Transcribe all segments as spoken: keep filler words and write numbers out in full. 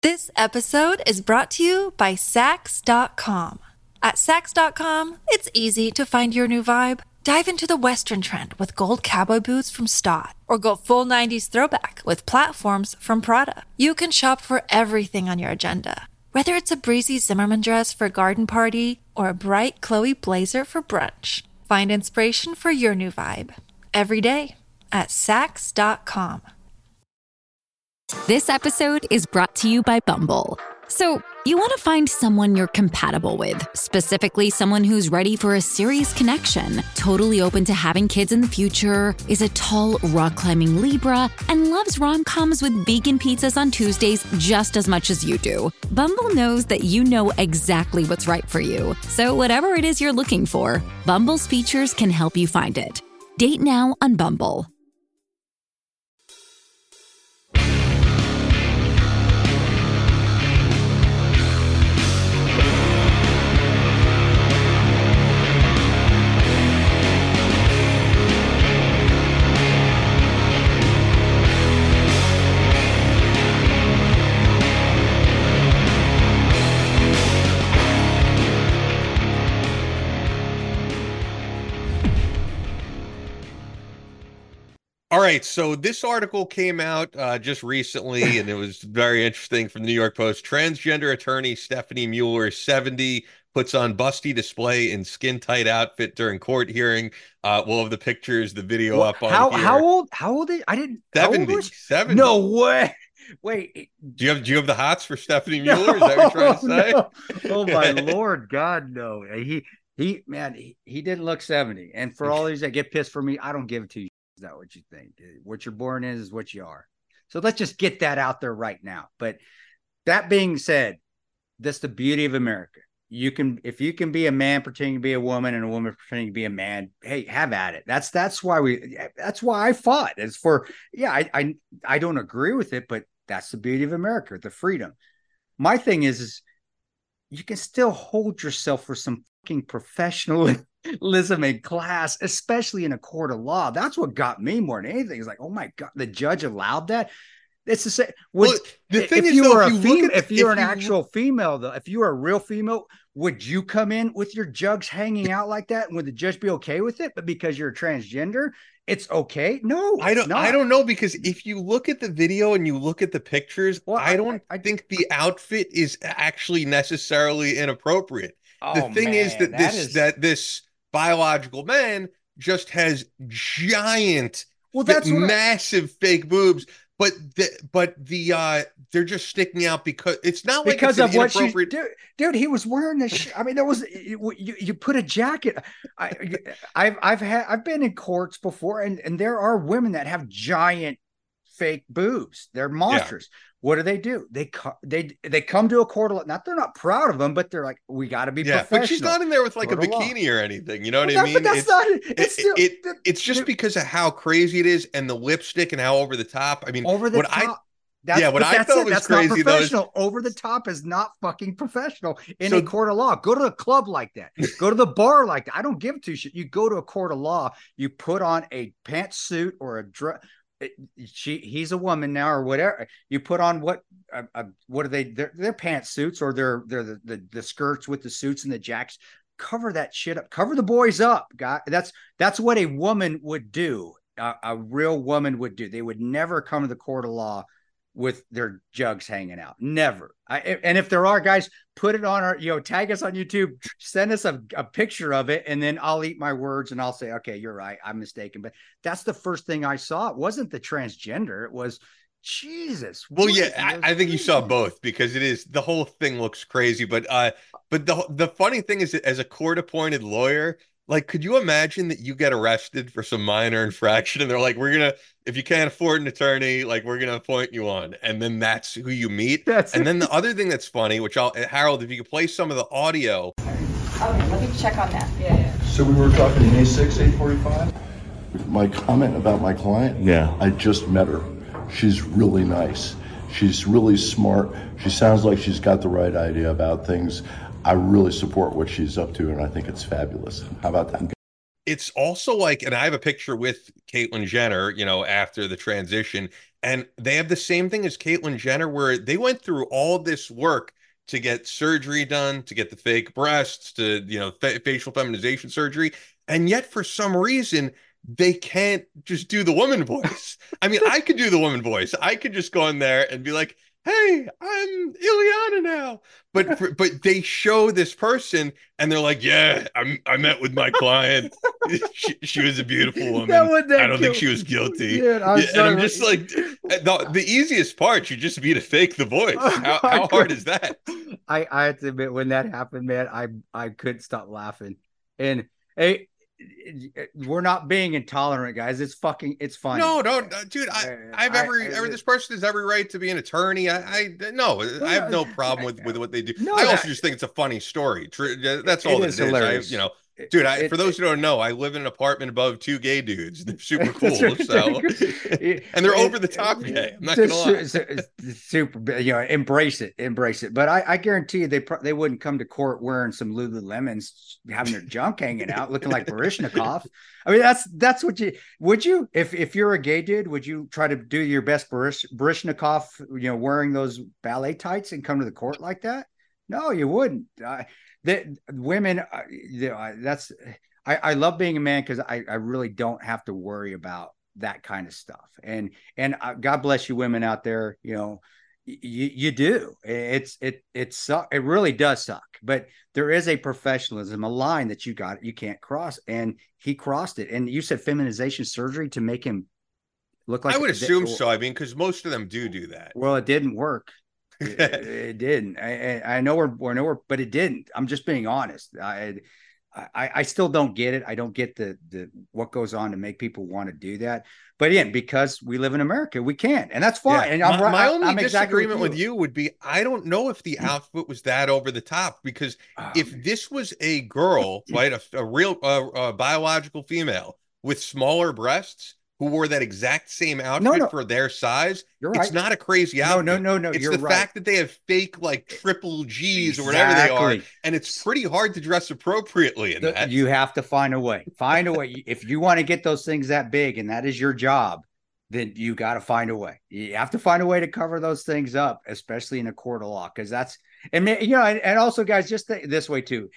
This episode is brought to you by Sax dot com. At Sax dot com, it's easy to find your new vibe. Dive into the Western trend with gold cowboy boots from Stott, or go full nineties throwback with platforms from Prada. You can shop for everything on your agenda, whether it's a breezy Zimmermann dress for a garden party or a bright Chloe blazer for brunch. Find inspiration for your new vibe every day at Sax dot com. This episode is brought to you by Bumble. So, you want to find someone you're compatible with, specifically someone who's ready for a serious connection, totally open to having kids in the future, is a tall, rock-climbing Libra, and loves rom-coms with vegan pizzas on Tuesdays just as much as you do. Bumble knows that you know exactly what's right for you. So whatever it is you're looking for, Bumble's features can help you find it. Date now on Bumble. All right, so this article came out uh, just recently, and it was very interesting from the New York Post. Transgender attorney Stephanie Mueller, seventy, puts on busty display in skin-tight outfit during court hearing. Uh, we'll have the pictures, the video Well, up on how here. how old? How old? Is, I didn't. how old seventy, was she? seventy. No way. Wait. Do you have do you have the hots for Stephanie Mueller? Is that what you're trying to say? No. Oh my Lord, God, no. He he man, he, he didn't look seventy. And for all these that get pissed for me, I don't give it to you. Is that what you think? What you're born is is what you are. So let's just get that out there right now. But that being said, that's the beauty of America. You can, if you can be a man pretending to be a woman and a woman pretending to be a man, hey, have at it. That's that's why we. That's why I fought. It's for yeah. I I I don't agree with it, but that's the beauty of America, the freedom. My thing is, is you can still hold yourself for some fucking professionalism and class, especially in a court of law. That's what got me more than anything. It's like, oh my God, the judge allowed that. It's the same. Would, Well, the thing if is, you though, were if a you look female, at- if you're if an you actual female, though, if you were a real female, would you come in with your jugs hanging out like that? And would the judge be okay with it? But because you're a transgender, it's okay? No, I it's don't. not. I don't know, because if you look at the video and you look at the pictures, Well, I I- don't I- think the outfit is actually necessarily inappropriate. the Oh, thing is that man, that this is- that this biological man just has giant, Well, that's what I- massive fake boobs, but the but the uh they're just sticking out because it's not like because it's an of what she inappropriate. dude, dude he was wearing this sh- I mean there was you, you, you put a jacket. I I've I've had I've been in courts before, and and there are women that have giant fake boobs. They're monsters. What do they do? They co- they they come to a court of law. Not they're not proud of them, but they're like, we got to be Yeah, professional. but she's not in there with like a Court of law. bikini or anything. You know what Well, I that- mean? but that's It's- not it. It's it, still it, that- it's just dude, because of how crazy it is and the lipstick and how over the top. I mean, over the what top. I That's, Yeah, what but I that's thought it. was That's crazy, not though, is- professional. Over the top is not fucking professional in So- a court of law. Go to a club like that. Go to the bar like that. I don't give two shit. You go to a court of law. You put on a pantsuit or a dress. She, he's a woman now, or whatever. You put on what? Uh, uh, what are they? They're, they're pantsuits, or they're they're the, the the skirts with the suits and the jacks. Cover that shit up. Cover the boys up, guy. That's that's what a woman would do. Uh, a real woman would do. They would never come to the court of law with their jugs hanging out. Never. I, and if there are, guys, put it on our, you know, tag us on YouTube, send us a, a picture of it, and then I'll eat my words and I'll say, okay, you're right, I'm mistaken. But that's the first thing I saw. It wasn't the transgender. It was, Jesus. Well, what yeah, is I, I think you saw crazy? both, because it is, the whole thing looks crazy. But uh, but the the funny thing is that as a court appointed lawyer, like, could you imagine that you get arrested for some minor infraction and they're like, we're gonna, if you can't afford an attorney, like, we're gonna appoint you on, and then that's who you meet. That's and then the other thing that's funny, which I'll, Harold, if you could play some of the audio. Okay, let me check on that. Yeah, yeah. So we were talking May sixth, eight forty-five? My comment about my client? Yeah. I just met her. She's really nice. She's really smart. She sounds like she's got the right idea about things. I really support what she's up to, and I think it's fabulous. How about that? It's also like, and I have a picture with Caitlyn Jenner, you know, after the transition, And they have the same thing as Caitlyn Jenner, where they went through all this work to get surgery done, to get the fake breasts, to, you know, fa- facial feminization surgery. And yet, for some reason, they can't just do the woman voice. I mean, I could do the woman voice. I could just go in there and be like, hey, I'm Ileana now. But for, but they show this person and they're like, yeah, I, I met with my client. she, she was a beautiful woman. That that I don't kill- think she was guilty. Dude, I'm yeah, and I'm just like, the, the easiest part, you just be to fake the voice. How, how hard is that? I, I have to admit, when that happened, man, I, I couldn't stop laughing. And hey, we're not being intolerant, guys. It's fucking, it's funny. No, no, dude. I, I have every, I, I, every. This person has every right to be an attorney. I, I no, I have no problem with with what they do. No, I also that, just think it's a funny story. That's all it, it is. Hilarious. I, you know, dude. I, it, for those who don't know, I live in an apartment above two gay dudes. They're super cool. So, and they're over the top gay. I'm not gonna lie. Super, you know, embrace it, embrace it. But I, I guarantee you, they they wouldn't come to court wearing some Lululemons, having their junk hanging out, looking like Baryshnikov. I mean, that's that's what you would you if if you're a gay dude, would you try to do your best Barish, Baryshnikov, you know, wearing those ballet tights and come to the court like that? No, you wouldn't. Uh, that women, uh, you know, that's I, I love being a man because I, I really don't have to worry about that kind of stuff. And and uh, God bless you, women out there. You know, you you do. It's it it suck. It really does suck. But there is a professionalism, a line that you got you can't cross, and he crossed it. And you said feminization surgery to make him look like. I would assume so. I mean, because most of them do do that. Well, it didn't work. it, it didn't. I, I know we're, we're nowhere, but it didn't. I'm just being honest. I, I, I still don't get it. I don't get the the what goes on to make people want to do that. But again, because we live in America, we can't, and that's fine. Yeah. And I'm, my, my I, only I'm disagreement exactly with, with you would be I don't know if the outfit was that over the top, because oh, if man. this was a girl, right, a, a real uh, uh, biological female with smaller breasts, who wore that exact same outfit no, no. for their size, you're right. It's not a crazy outfit. No, no, no, no. It's you're the right. fact that they have fake like triple G's exactly. or whatever they are, and it's pretty hard to dress appropriately in the, that. You have to find a way. Find a way. If you want to get those things that big, and that is your job, then you got to find a way. You have to find a way to cover those things up, especially in a court of law, because that's and you know, and, and also, guys, just th- this way too.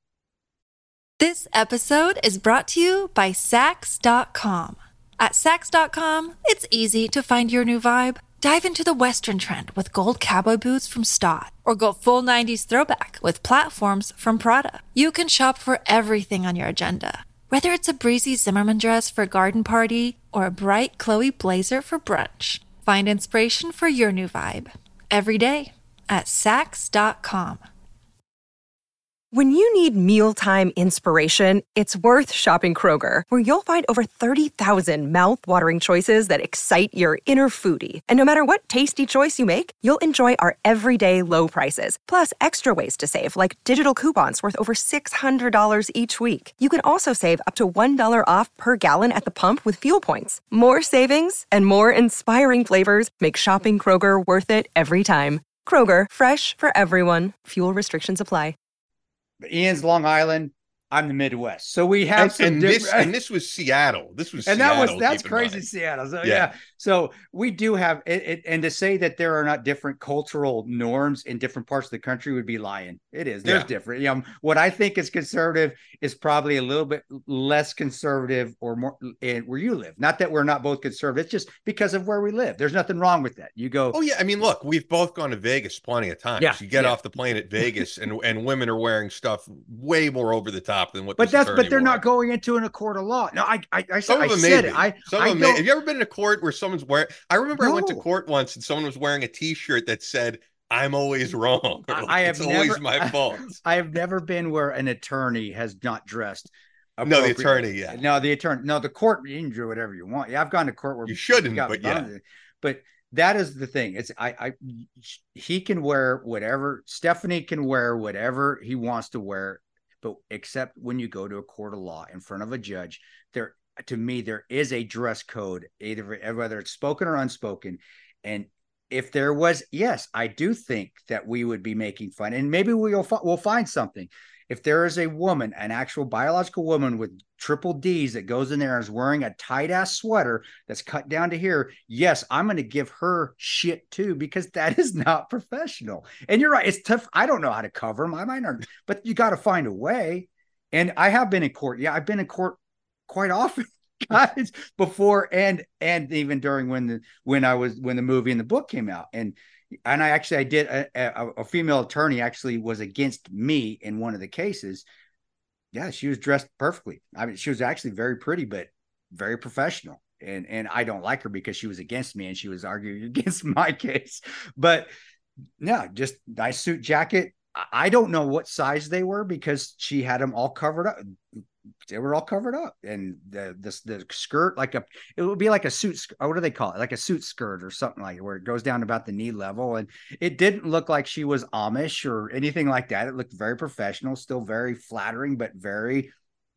This episode is brought to you by Sax dot com. At Sax dot com, it's easy to find your new vibe. Dive into the Western trend with gold cowboy boots from Stott, or go full nineties throwback with platforms from Prada. You can shop for everything on your agenda, whether it's a breezy Zimmermann dress for a garden party or a bright Chloe blazer for brunch. Find inspiration for your new vibe every day at Sax dot com. When you need mealtime inspiration, it's worth shopping Kroger, where you'll find over thirty thousand mouth-watering choices that excite your inner foodie. And no matter what tasty choice you make, you'll enjoy our everyday low prices, plus extra ways to save, like digital coupons worth over six hundred dollars each week. You can also save up to one dollar off per gallon at the pump with fuel points. More savings and more inspiring flavors make shopping Kroger worth it every time. Kroger, fresh for everyone. Fuel restrictions apply. Ian's Long Island. I'm the Midwest, so we have and, some. And different... this and this was Seattle. This was and Seattle, that was that's crazy Seattle. So yeah. yeah, so we do have it, it. And to say that there are not different cultural norms in different parts of the country would be lying. It is. There's yeah. different. You know, what I think is conservative is probably a little bit less conservative or more in where you live. Not that we're not both conservative. It's just because of where we live. There's nothing wrong with that. You go. Oh yeah, I mean, look, we've both gone to Vegas plenty of times. Yeah, you get yeah. off the plane at Vegas, and and women are wearing stuff way more over the top than what. But that's but they're wore. not going into in a court of law. No, I I, I, some I of them said maybe. it. I, some I of them may. Have you ever been in a court where someone's wearing? I remember no. I went to court once and someone was wearing a T-shirt that said, "I'm always wrong." Like, I have it's never, always my fault. I have never been where an attorney has not dressed. No, the attorney, yeah. No, the attorney. No, the court. You can do whatever you want. Yeah, I've gone to court where you shouldn't, but yeah. But that is the thing. It's I, I. He can wear whatever. Stephanie can wear whatever he wants to wear. But except when you go to a court of law in front of a judge, there, to me, there is a dress code, either whether it's spoken or unspoken. And if there was, yes, I do think that we would be making fun, and maybe we'll we'll find something. if there is a woman, an actual biological woman with triple D's that goes in there and is wearing a tight ass sweater that's cut down to here, yes, I'm going to give her shit too, because that is not professional. And you're right. It's tough. I don't know how to cover them. I might not, but you got to find a way. And I have been in court. Yeah, I've been in court quite often, guys, before and and even during when the when I was when the movie and the book came out. And and I actually I did a, a, a female attorney actually was against me in one of the cases. Yeah, she was dressed perfectly. I mean, she was actually very pretty, but very professional. And and I don't like her because she was against me and she was arguing against my case. But no, just nice suit jacket. I don't know what size they were because she had them all covered up. They were all covered up, and the the, the skirt, like a, it would be like a suit. What do they call it? Like a suit skirt or something like it, where it goes down about the knee level. And it didn't look like she was Amish or anything like that. It looked very professional, still very flattering, but very,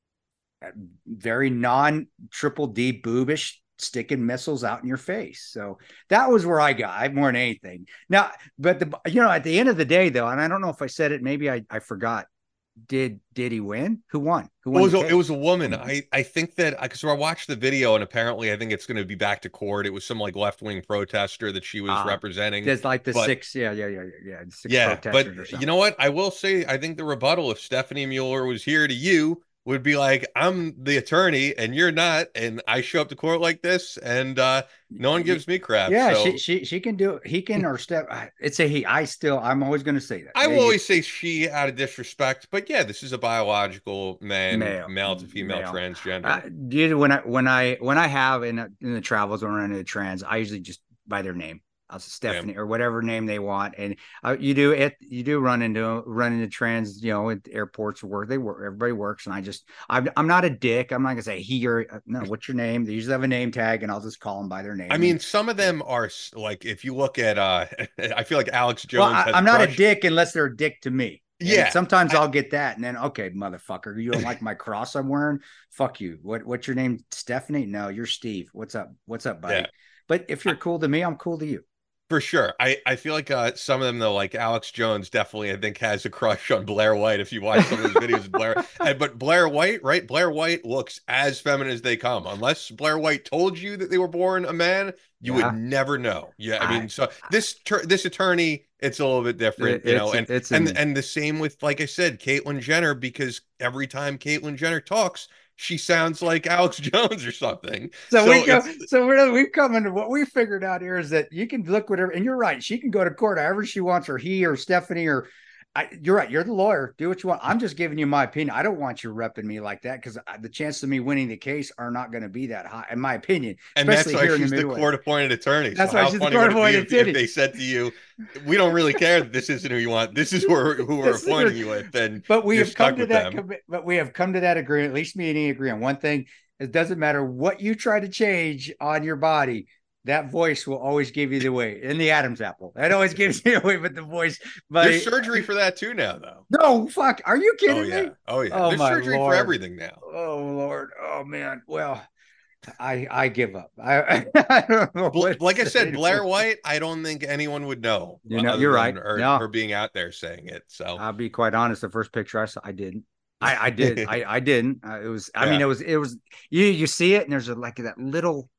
very non triple D boobish, sticking missiles out in your face. So that was where I got I more than anything. Now, but the you know, at the end of the day, though, and I don't know if I said it, maybe I, I forgot. Did did he win? Who won? Who won? It was, a, it was a woman. I, I think that because I watched the video and apparently I think it's going to be back to court. It was some like left wing protester that she was uh, representing. There's like the but, six, yeah, yeah, yeah, yeah, six yeah. But you know what? I will say, I think the rebuttal, if Stephanie Mueller was here to you, would be like, I'm the attorney and you're not, and I show up to court like this, and uh, no one gives me crap. Yeah, so. she, she she can do it. He can or Steph. It's a he. I still, I'm always going to say that. I will always say she out of disrespect, but yeah, this is a biological man, male, male to female, male. transgender. Uh, dude, when I when I when I have in in the travels when I'm in the trans, I usually just by their name. I'll say Stephanie yeah. or whatever name they want, and uh, you do it. You do run into run into trans, you know, at airports where they work. Everybody works, and I just I'm I'm not a dick. I'm not gonna say he or no. What's your name? They usually have a name tag, and I'll just call them by their name. I mean, some of them are like if you look at, uh I feel like Alex Jones. Well, I, I'm not a dick unless they're a dick to me. And yeah. Sometimes I, I'll get that, and then okay, motherfucker, you don't like my cross I'm wearing? Fuck you. What what's your name? Stephanie? No, you're Steve. What's up? What's up, buddy? Yeah. But if you're cool to me, I'm cool to you. For sure. I, I feel like uh, some of them, though, like Alex Jones definitely, I think, has a crush on Blair White if you watch some of his videos of Blair. And, but Blair White, right? Blair White looks as feminine as they come. Unless Blair White told you that they were born a man, you yeah. would never know. Yeah, I mean, I, so this this attorney, it's a little bit different, it, you know, and it's and, an, and the same with, like I said, Caitlyn Jenner, because every time Caitlyn Jenner talks, she sounds like Alex Jones or something. So, so we go, so we're we've come into what we figured out here is that you can look whatever, and you're right. She can go to court however she wants, or he or Stephanie or I, you're right. You're the lawyer. Do what you want. I'm just giving you my opinion. I don't want you repping me like that because the chances of me winning the case are not going to be that high, in my opinion. And that's why she's the, the court-appointed attorney. That's so why she's the court-appointed attorney. If they said to you, "We don't really care that this isn't who you want. This is who we're, who we're appointing you with," then but we have come to that. Com- but we have come to that agreement. At least me and he agree on one thing: it doesn't matter what you try to change on your body. That voice will always give you the way in the Adam's apple. That always gives you away, but the voice. But there's surgery for that too now, though. No, fuck. Are you kidding oh, yeah. me? Oh yeah. Oh, there's my surgery Lord. for everything now. Oh Lord. Oh man. Well, I I give up. I, I don't know. Like I said, Blair White. I don't think anyone would know. You know, you're right. Her, no. her being out there saying it. So I'll be quite honest. The first picture I saw, I didn't. I I did. I I didn't. Uh, it was. I yeah. mean, it was. It was. You you see it, and there's a, like that little.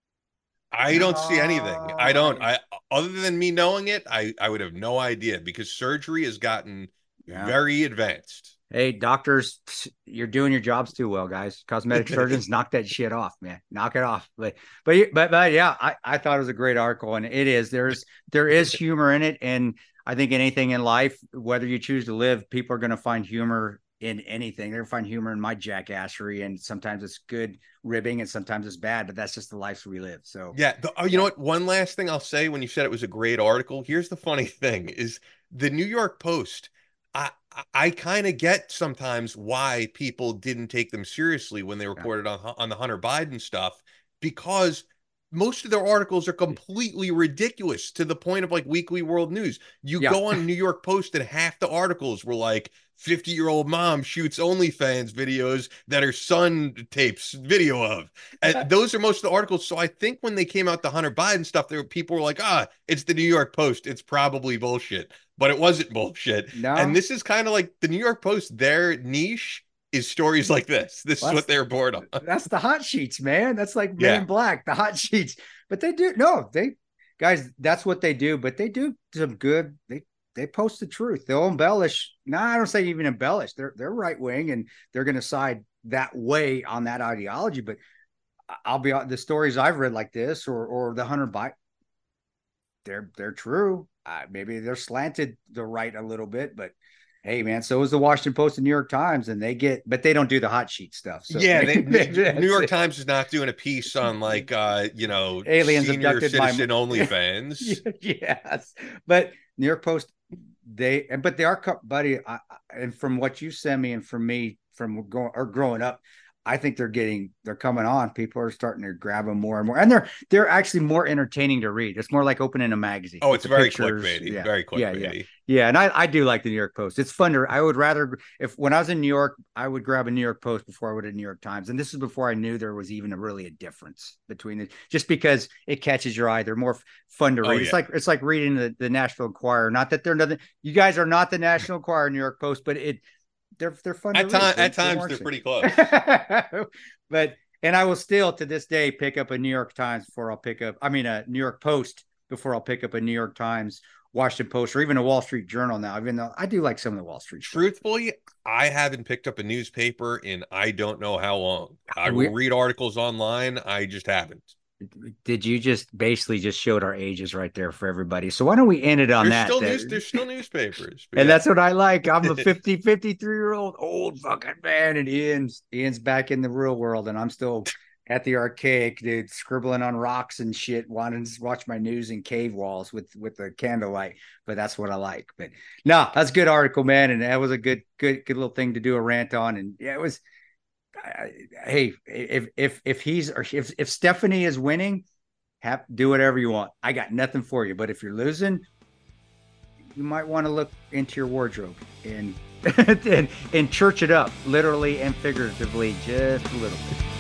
I don't see anything. I don't. I other than me knowing it, I I would have no idea because surgery has gotten yeah. very advanced. Hey, doctors, you're doing your jobs too well, guys. Cosmetic surgeons, knock that shit off, man. Knock it off. But but but, but yeah, I, I thought it was a great article, and it is. There's there is humor in it, and I think anything in life, whether you choose to live, people are going to find humor in anything. They're going to find humor in my jackassery, and sometimes it's good ribbing, and sometimes it's bad. But that's just the life we live. So yeah, the, oh, you know what? One last thing I'll say when you said it was a great article. Here's the funny thing: is the New York Post. I I kind of get sometimes why people didn't take them seriously when they reported yeah. on on the Hunter Biden stuff, because most of their articles are completely ridiculous to the point of like Weekly World News. You Yeah. go on New York Post and half the articles were like fifty year old mom shoots OnlyFans videos that her son tapes video of. And those are most of the articles. So I think when they came out the Hunter Biden stuff, there were people were like, ah, it's the New York Post. It's probably bullshit, but it wasn't bullshit. No. And this is kind of like the New York Post, their niche is stories like this. This Well, is what they're bored on. That's the hot sheets, man. That's like Men Yeah. in Black, the hot sheets. But they do no, they guys, that's what they do. But they do some good. They they post the truth. They'll embellish. No, I don't say even embellish. They're they're right wing and they're going to side that way on that ideology. But I'll be the stories I've read like this or or the Hunter Biden. They're they're true. Uh, maybe they're slanted the right a little bit, but. Hey man, so is the Washington Post and New York Times, and they get, but they don't do the hot sheet stuff. So yeah, they, they, that's New York it. Times is not doing a piece on like uh, you know, Aliens senior abducted my- citizen OnlyFans. Yes, but New York Post, they, and but they are, co- buddy, I, I- and from what you send me and from me from going or growing up, I think they're getting, they're coming on. People are starting to grab them more and more, and they're they're actually more entertaining to read. It's more like opening a magazine. Oh, with it's the very pictures. clickbaity. Yeah. Very Yeah, clickbaity. yeah. Yeah, and I, I do like the New York Post. It's fun to. I would rather if when I was in New York, I would grab a New York Post before I would a New York Times, and this is before I knew there was even a, really a difference between it. Just because it catches your eye, they're more f- fun to read. Oh, It's yeah. like it's like reading the, the National Enquirer. Not that they're nothing. You guys are not the National Enquirer, New York Post, but it they're they're fun At to time, read. They- at they times weren't they're so- pretty close. But and I will still to this day pick up a New York Times before I'll pick up. I mean a New York Post before I'll pick up a New York Times, Washington Post, or even a Wall Street Journal now. Even though I do like some of the Wall Street. stuff. Truthfully, I haven't picked up a newspaper in I don't know how long. I We- will read articles online. I just haven't. Did you just basically just showed our ages right there for everybody? So why don't we end it on There's that? still that- news. There's still newspapers. But and yeah. that's what I like. I'm a fifty, fifty-three year old old fucking man, and Ian's Ian's back in the real world, and I'm still at the archaic, dude, scribbling on rocks and shit, wanting to watch my news in cave walls with with the candlelight. But that's what I like. But no, that's a good article, man, and that was a good, good, good little thing to do a rant on. And yeah, it was. I, hey, if if if he's or if if Stephanie is winning, have do whatever you want. I got nothing for you. But if you're losing, you might want to look into your wardrobe and and, and church it up, literally and figuratively, just a little bit.